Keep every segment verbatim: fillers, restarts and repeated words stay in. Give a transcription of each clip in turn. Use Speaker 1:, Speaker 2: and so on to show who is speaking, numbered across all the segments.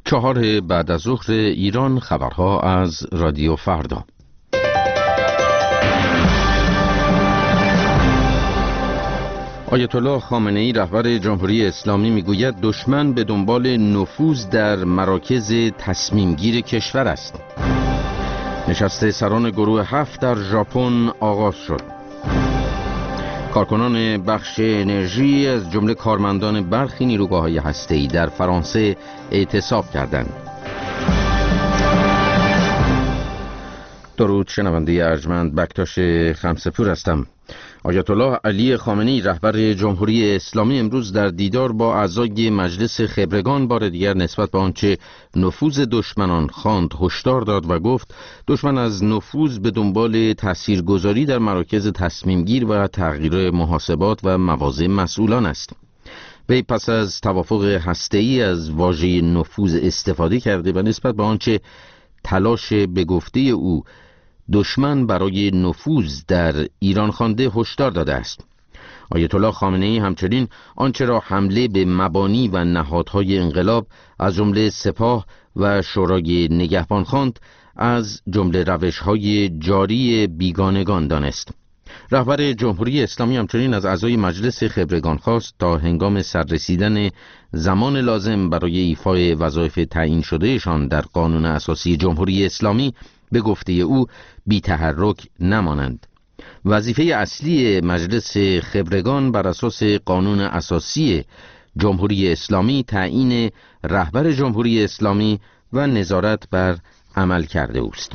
Speaker 1: چهار بعد از ظهر ایران، خبرها از رادیو فردا. آیت الله خامنه ای رهبر جمهوری اسلامی میگوید دشمن به دنبال نفوذ در مراکز تصمیم گیر کشور است. نشست سران گروه هفت در ژاپن آغاز شد. کارکنان بخش انرژی از جمله کارمندان برخی نیروگاه‌های هسته‌ای در فرانسه اعتصاب کردند. درود شنونده ارجمند، بکتاش خمسه‌پور هستم. آیت الله علی خامنه ای رهبر جمهوری اسلامی امروز در دیدار با اعضای مجلس خبرگان بار دیگر نسبت به آنچه نفوذ دشمنان خواند هشدار داد و گفت دشمن از نفوذ به دنبال تاثیرگذاری در مراکز تصمیم گیر و تغییر محاسبات و مواضع مسئولان است. وی پس از توافق هسته‌ای از واژه نفوذ استفاده کرده و نسبت به آنچه تلاش به گفته او دشمن برای نفوذ در ایران خوانده هشدار داده است. آیت الله خامنه ای همچنین آنچه را حمله به مبانی و نهادهای انقلاب از جمله سپاه و شورای نگهبان خواند از جمله روش‌های جاری بیگانگان دانست. رهبر جمهوری اسلامی همچنین از اعضای مجلس خبرگان خواست تا هنگام سررسیدن زمان لازم برای ایفای وظایف تعیین شدهشان در قانون اساسی جمهوری اسلامی به گفته او بی تحرک نمانند. وظیفه اصلی مجلس خبرگان بر اساس قانون اساسی جمهوری اسلامی تعیین رهبر جمهوری اسلامی و نظارت بر عمل کرده اوست.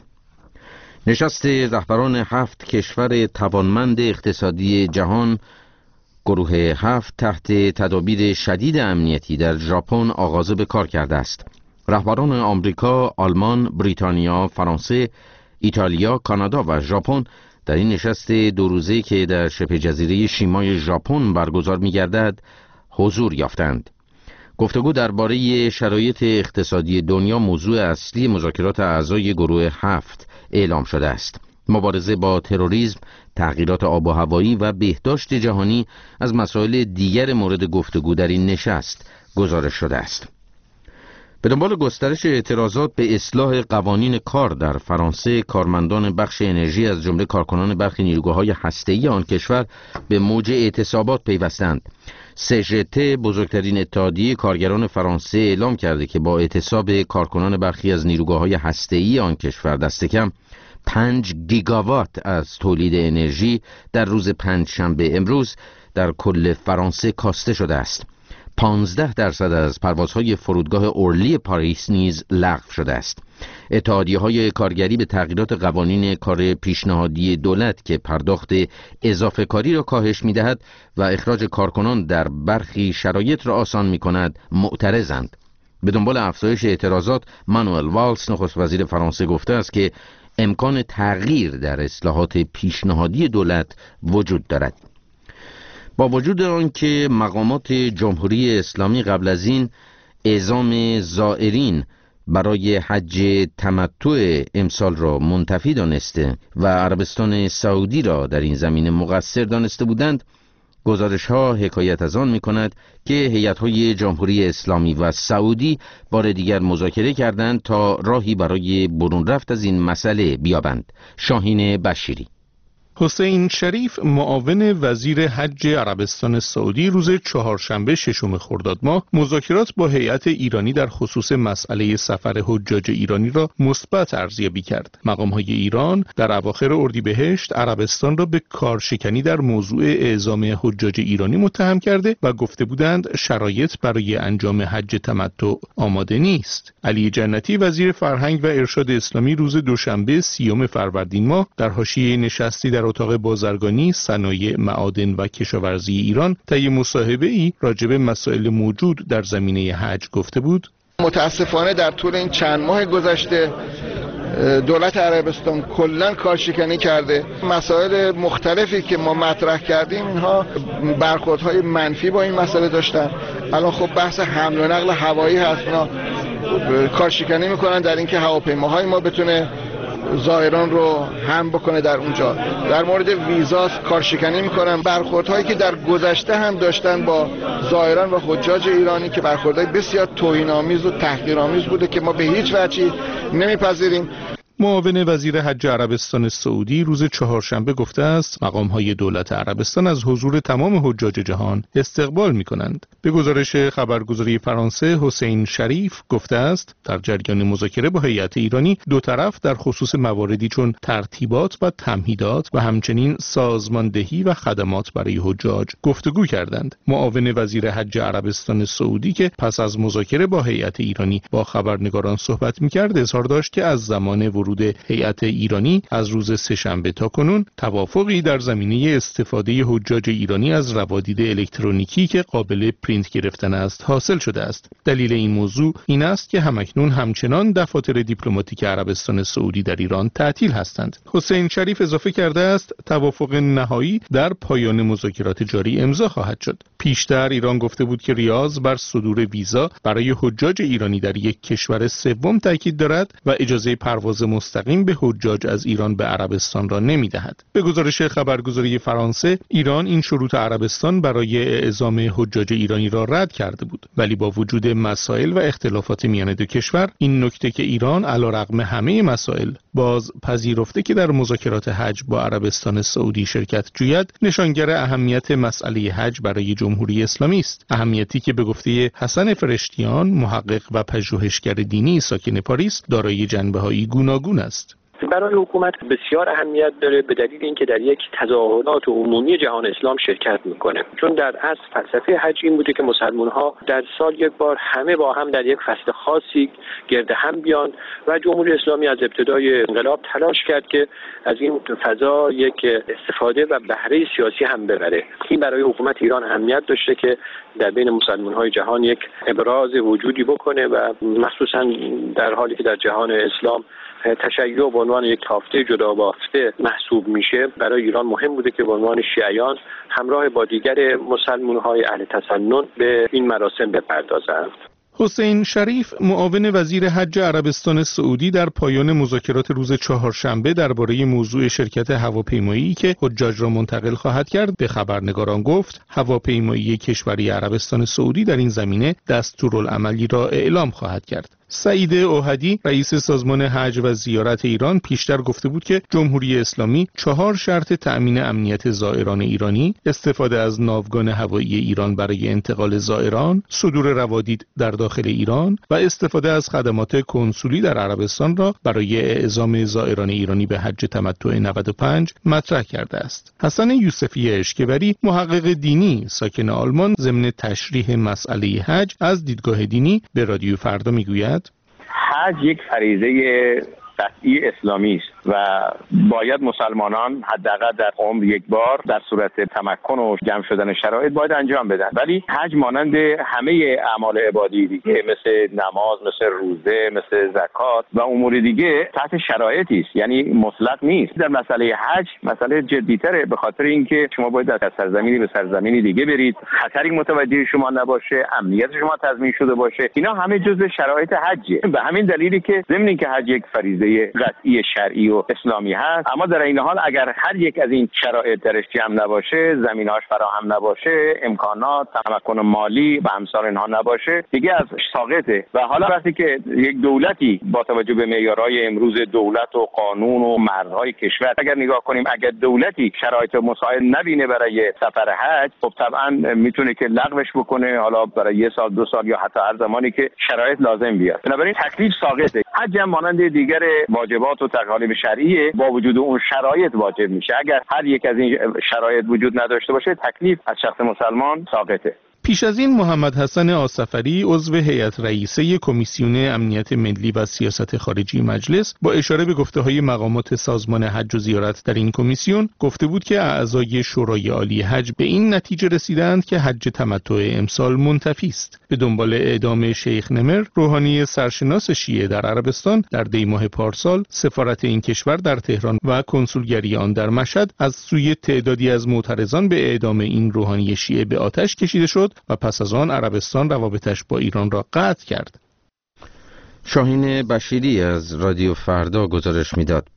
Speaker 1: نشست رهبران هفت کشور توانمند اقتصادی جهان گروه هفت تحت تدابیر شدید امنیتی در ژاپن آغاز به کار کرده است. رهبران آمریکا، آلمان، بریتانیا، فرانسه، ایتالیا، کانادا و ژاپن در این نشست دو روزه که در شبه جزیره شیمای ژاپن برگزار می‌گردد حضور یافتند. گفتگو درباره شرایط اقتصادی دنیا موضوع اصلی مذاکرات اعضای گروه هفت اعلام شده است. مبارزه با تروریسم، تغییرات آب و هوایی و بهداشت جهانی از مسائل دیگر مورد گفتگو در این نشست گزارش شده است. به دنبال گسترش اعتراضات به اصلاح قوانین کار در فرانسه، کارمندان بخش انرژی از جمله کارکنان برخی نیروگاه‌های هسته‌ای آن کشور به موج اعتصابات پیوستند. سی جی تی بزرگترین اتحادیه کارگران فرانسه اعلام کرده که با اعتصاب کارکنان برخی از نیروگاه‌های هسته‌ای آن کشور دست کم پنج گیگاوات از تولید انرژی در روز پنجشنبه امروز در کل فرانسه کاسته شده است. پانزده درصد از پروازهای فرودگاه اورلی پاریس نیز لغو شده است. اتحادیه‌های کارگری به تغییرات قوانین کار پیشنهادی دولت که پرداخت اضافه کاری را کاهش می‌دهد و اخراج کارکنان در برخی شرایط را آسان می‌کند معترضند. به دنبال افزایش اعتراضات، مانوئل والس نخست وزیر فرانسه گفته است که امکان تغییر در اصلاحات پیشنهادی دولت وجود دارد. با وجود آنکه مقامات جمهوری اسلامی قبل از این اعزام زائرین برای حج تمتع امسال را منتفی دانسته و عربستان سعودی را در این زمینه مقصر دانسته بودند، گزارش‌ها حکایت از آن می‌کند که هیئت‌های جمهوری اسلامی و سعودی بار دیگر مذاکره کردند تا راهی برای برون رفت از این مسئله بیابند. شاهین بشیری.
Speaker 2: حسین شریف معاون وزیر حج عربستان سعودی روز چهارشنبه ششم خرداد ماه مذاکرات با هیئت ایرانی در خصوص مسئله سفر حجاج ایرانی را مثبت ارزیابی کرد. مقام‌های ایران در اواخر اردیبهشت عربستان را به کارشکنی در موضوع اعزام حجاج ایرانی متهم کرده و گفته بودند شرایط برای انجام حج تمتع آماده نیست. علی جنتی وزیر فرهنگ و ارشاد اسلامی روز دوشنبه سیوم فروردین ماه در حاشیه نشستی در اتاق بازرگانی، صنایع، معادن و کشاورزی ایران طی مصاحبه‌ای راجع به مسائل موجود در زمینه حج گفته بود:
Speaker 3: متاسفانه در طول این چند ماه گذشته دولت عربستان کلاً کارشکنی کرده. مسائل مختلفی که ما مطرح کردیم اینها برخوردهای منفی با این مسئله داشتن. الان خب بحث حمل و نقل هوایی هست، اونا کارشکنی میکنن در اینکه هواپیماهای ما بتونه زائران رو هم بکنه در اونجا. در مورد ویزا کارشکنی میکنن. برخوردهایی که در گذشته هم داشتن با زائران و حجاج ایرانی که برخوردهای بسیار توهین‌آمیز و تحقیرآمیز بوده که ما به هیچ وجهی نمیپذیریم.
Speaker 2: معاون وزیر حج عربستان سعودی روز چهارشنبه گفته است مقام‌های دولت عربستان از حضور تمام حجاج جهان استقبال می‌کنند. به گزارش خبرگزاری فرانسه، حسین شریف گفته است در جریان مذاکره با هیئت ایرانی دو طرف در خصوص مواردی چون ترتیبات و تمهیدات و همچنین سازماندهی و خدمات برای حجاج گفتگو کردند. معاون وزیر حج عربستان سعودی که پس از مذاکره با هیئت ایرانی با خبرنگاران صحبت می‌کرد اظهار داشت که از زمان ورود هیئت ایرانی از روز سه‌شنبه تا کنون توافقی در زمینه استفاده حجاج ایرانی از روادید الکترونیکی که قابل پرینت گرفتن است حاصل شده است. دلیل این موضوع این است که همکنون همچنان دفاتر دیپلماتیک عربستان سعودی در ایران تعطیل هستند. حسین شریف اضافه کرده است توافق نهایی در پایان مذاکرات جاری امضا خواهد شد. پیشتر ایران گفته بود که ریاض بر صدور ویزا برای حجاج ایرانی در یک کشور سوم تاکید دارد و اجازه پرواز مستقیم به حجاج از ایران به عربستان را نمی‌دهد. به گزارش خبرگزاری فرانسه، ایران این شروط عربستان برای اعزام حجاج ایرانی را رد کرده بود، ولی با وجود مسائل و اختلافات میان دو کشور، این نکته که ایران علیرغم همه مسائل باز پذیرفته که در مذاکرات حج با عربستان سعودی شرکت جوید، نشانگر اهمیت مسئله حج برای جمهوری اسلامی است. اهمیتی که به گفته حسن فرشتیان، محقق و پژوهشگر دینی ساکن پاریس، دارای جنبه‌های گوناگون است.
Speaker 4: برای حکومت بسیار اهمیت داره به دلیل اینکه در یک تظاهرات عمومی جهان اسلام شرکت میکنه، چون در اصل فلسفه حج این بوده که مسلمان ها در سال یک بار همه با هم در یک فصل خاصی گرد هم بیان و جمهوری اسلامی از ابتدای انقلاب تلاش کرد که از این فضا یک استفاده و بهره سیاسی هم ببره. این برای حکومت ایران اهمیت داشته که در بین مسلمان های جهان یک ابراز وجودی بکنه و مخصوصا در حالی که در جهان اسلام تشیع به عنوان یک تافته جدا بافته محسوب میشه، برای ایران مهم بوده که به عنوان شیعیان همراه با دیگر مسلمان‌های اهل تسنن به این مراسم بپردازند.
Speaker 2: حسین شریف، معاون وزیر حج عربستان سعودی، در پایان مذاکرات روز چهارشنبه درباره موضوع شرکت هواپیمایی که حجاج را منتقل خواهد کرد به خبرنگاران گفت هواپیمایی کشوری عربستان سعودی در این زمینه دستورالعملی را اعلام خواهد کرد. سعید اوحدی، رئیس سازمان حج و زیارت ایران، پیشتر گفته بود که جمهوری اسلامی چهار شرط تأمین امنیت زائران ایرانی، استفاده از ناوگان هوایی ایران برای انتقال زائران، صدور روادید در داخل ایران و استفاده از خدمات کنسولی در عربستان را برای اعزام زائران ایرانی به حج تمتع نود و پنج مطرح کرده است. حسن یوسفی اشکبری، محقق دینی ساکن آلمان، ضمن تشریح مسئله حج از دیدگاه دینی به رادیو فردا میگوید
Speaker 5: حج یک فریضه قطعی اسلامی است و باید مسلمانان حداقل در عمر یک بار در صورت تمکن و جمع شدن شرایط باید انجام بدن. ولی حج مانند همه اعمال عبادی دیگه مثل نماز، مثل روزه، مثل زکات و امور دیگه تحت شرایطی است، یعنی مطلق نیست. در مسئله حج مسئله جدی‌تره به خاطر اینکه شما باید از سرزمینی به سرزمینی دیگه برید، خطری متوجه شما نباشه، امنیت شما تضمین شده باشه. اینا همه جزء شرایط حجه. به همین دلیلی که ضمن اینکه حج یک فریضه قطعی شرعی و اسلامی هست، اما در این حال اگر هر یک از این شرایط درش جمع نباشه، زمینه‌اش فراهم نباشه، امکانات، تمکن مالی و امثال اینها نباشه، دیگه از ساقطه. و حالا وقتی که یک دولتی با توجه به معیارهای امروز دولت و قانون و مرزهای کشور اگر نگاه کنیم، اگر دولتی شرایط مساعد نبینه برای سفر حج، خب طبعا میتونه که لغوش بکنه، حالا برای یه سال دو سال یا حتی هر زمانی که شرایط لازم بیاد. بنابراین تکلیف ساقطه. حج هم مانند دیگر واجبات و تکالیف شرعی با وجود اون شرایط واجب میشه. اگر هر یک از این شرایط وجود نداشته باشه، تکلیف از شخص مسلمان ساقطه.
Speaker 2: پیش از این محمد حسن آصفری، عضو هیئت رئیسه کمیسیون امنیت ملی و سیاست خارجی مجلس، با اشاره به گفته‌های مقامات سازمان حج و زیارت در این کمیسیون گفته بود که اعضای شورای عالی حج به این نتیجه رسیدند که حج تمتع امسال منتفی است. به دنبال اعدام شیخ نمر، روحانی سرشناس شیعه در عربستان، در دی ماه پارسال سفارت این کشور در تهران و کنسولگری آن در مشهد از سوی تعدادی از معترضان به اعدام این روحانی شیعه به آتش کشیده شد و پس از آن عربستان روابطش با ایران را قطع کرد.
Speaker 1: شاهین بشیری از رادیو فردا گزارش میداد.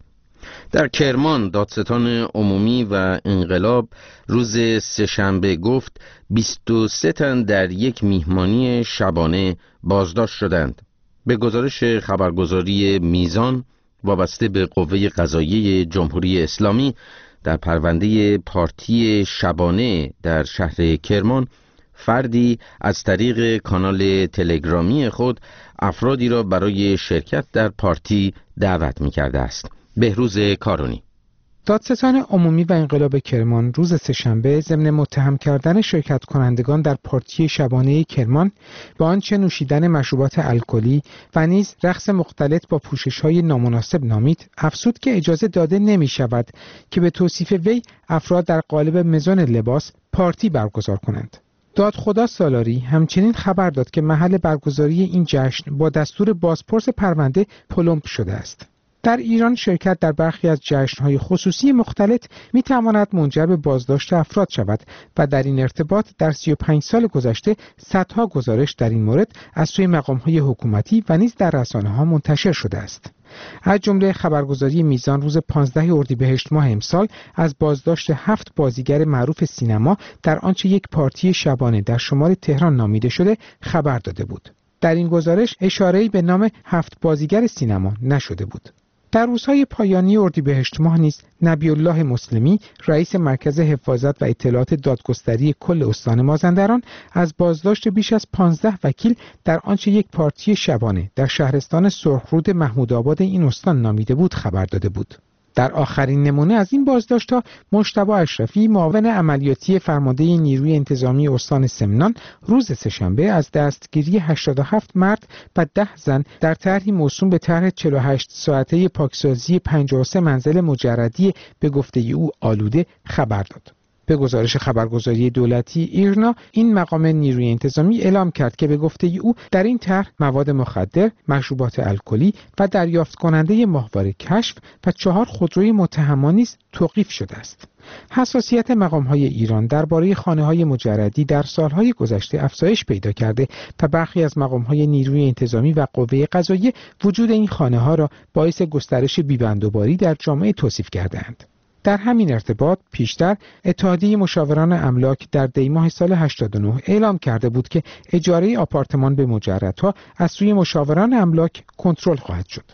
Speaker 1: در کرمان دادستان عمومی و انقلاب روز سه‌شنبه گفت بیست و سه تن در یک میهمانی شبانه بازداشت شدند. به گزارش خبرگزاری میزان وابسته به قوه قضاییه جمهوری اسلامی، در پرونده پارتی شبانه در شهر کرمان، فردی از طریق کانال تلگرامی خود افرادی را برای شرکت در پارتی دعوت می‌کرده است. بهروز کارونی.
Speaker 6: دادستان عمومی و انقلاب کرمان روز سه‌شنبه ضمن متهم کردن شرکت کنندگان در پارتی شبانه کرمان با آنچه نوشیدن مشروبات الکلی و نیز رقص مختلط با پوشش‌های نامناسب نامید، افزود که اجازه داده نمی‌شود که به توصیف وی افراد در قالب مزون لباس پارتی برگزار کنند. دادخدا سالاری همچنین خبر داد که محل برگزاری این جشن با دستور بازپرس پرونده پلمپ شده است. در ایران شرکت در برخی از جشن‌های خصوصی مختلط می‌تواند منجر به بازداشت افراد شود و در این ارتباط در سی و پنج سال گذشته صدها گزارش در این مورد از سوی مقام‌های حکومتی و نیز در رسانه‌ها منتشر شده است. از جمله خبرگزاری میزان روز پانزده اردیبهشت ماه امسال از بازداشت هفت بازیگر معروف سینما در آنچه یک پارتی شبانه در شمال تهران نامیده شده خبر داده بود. در این گزارش اشاره‌ای به نام هفت بازیگر سینما نشده بود. در روزهای پایانی اردیبهشت ماه نیز نبی الله مسلمی، رئیس مرکز حفاظت و اطلاعات دادگستری کل استان مازندران، از بازداشت بیش از پانزده وکیل در آنچه یک پارتی شبانه در شهرستان سرخرود محمودآباد این استان نامیده بود خبر داده بود. در آخرین نمونه از این بازداشت‌ها مجتبی اشرفی، معاون عملیاتی فرمانده نیروی انتظامی استان سمنان، روز سه‌شنبه از دستگیری هشتاد و هفت مرد و ده زن در طرحی موسوم به طرح چهل و هشت ساعته پاکسازی پنجاه و سه منزل مجردی به گفته او آلوده خبر داد. به گزارش خبرگزاری دولتی ایرنا، این مقام نیروی انتظامی اعلام کرد که به گفته او در این طرح مواد مخدر، مشروبات الکلی و دریافت کننده ماهواره کشف و چهار خودروی متهمان نیز توقیف شده است. حساسیت مقام‌های ایران درباره خانه‌های مجردی در سالهای گذشته افزایش پیدا کرده و برخی از مقام‌های نیروی انتظامی و قوه قضاییه وجود این خانه‌ها را باعث گسترش بی‌بندوباری در جامعه توصیف کردند. در همین ارتباط پیشتر اتحادیه مشاوران املاک در دیماه سال هشتاد و نه اعلام کرده بود که اجاره آپارتمان به مجردها از سوی مشاوران املاک کنترل خواهد شد.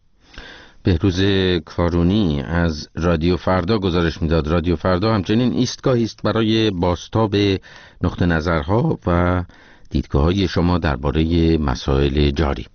Speaker 1: بهروز کارونی از رادیو فردا گزارش میداد. رادیو فردا همچنین ایستگاهی است برای بازتاب نقطه نظرها و دیدگاه‌های شما درباره مسائل جاری.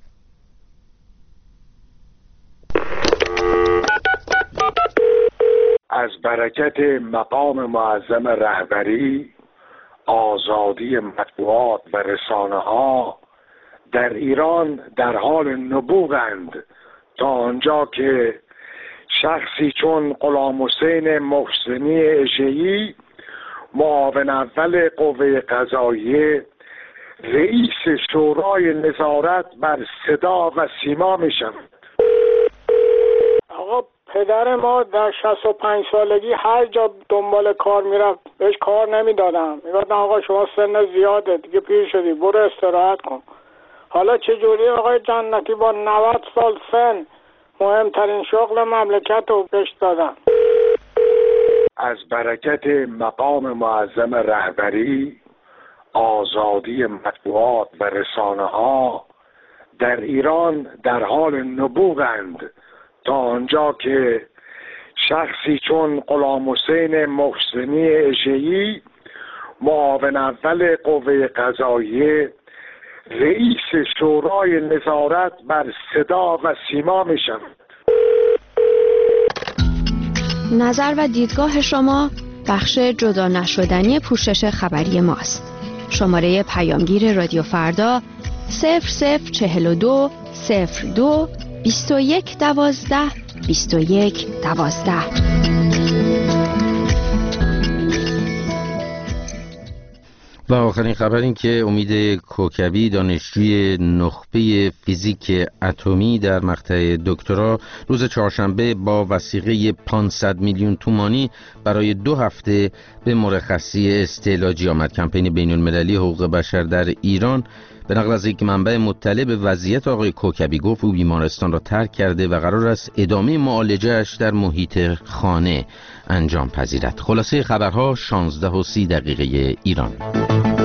Speaker 7: از برکت مقام معظم رهبری، آزادی مطبوعات و رسانه‌ها در ایران در حال نبوغند تا آنجا که شخصی چون غلام حسین محسنی اژه‌ای، معاون اول قوه قضاییه، رئیس شورای نظارت بر صدا و سیما می شود.
Speaker 8: آقا پدر ما در شصت و پنج سالگی هر جا دنبال کار میرفت بهش کار نمیدادم، میگفتن آقا شما سن زیاده دیگه، پیر شدی، برو استراحت کن. حالا چجوری آقای جنتی با نود سال سن مهمترین شغل مملکت رو بهش دادن؟
Speaker 7: از برکت مقام معظم رهبری، آزادی مطبوعات و رسانه‌ها در ایران در حال نبوغند تا آنجا که شخصی چون غلام حسین محسنی اژه‌ای، معاون اول قوه قضاییه، رئیس شورای نظارت بر صدا و سیما می شود.
Speaker 9: نظر و دیدگاه شما بخش جدا نشدنی پوشش خبری ماست. شماره پیامگیر رادیو فردا صفر صفر چهل و دو صفر دو بیست و یک دوازده بیست و یک دوازده.
Speaker 1: و آخرین خبر این که امید کوکبی، دانشجوی نخبه فیزیک اتمی در مقطع دکترا، روز چهارشنبه با وثیقه پانصد میلیون تومانی برای دو هفته به مرخصی استعلاجی آمد. کمپین بین المللی حقوق بشر در ایران به نقل از یک منبع مطلع به وضعیت آقای کوکبی گفت او بیمارستان را ترک کرده و قرار است ادامه معالجه‌اش در محیط خانه انجام پذیرد. خلاصه خبرها شانزده و سی دقیقه ایران.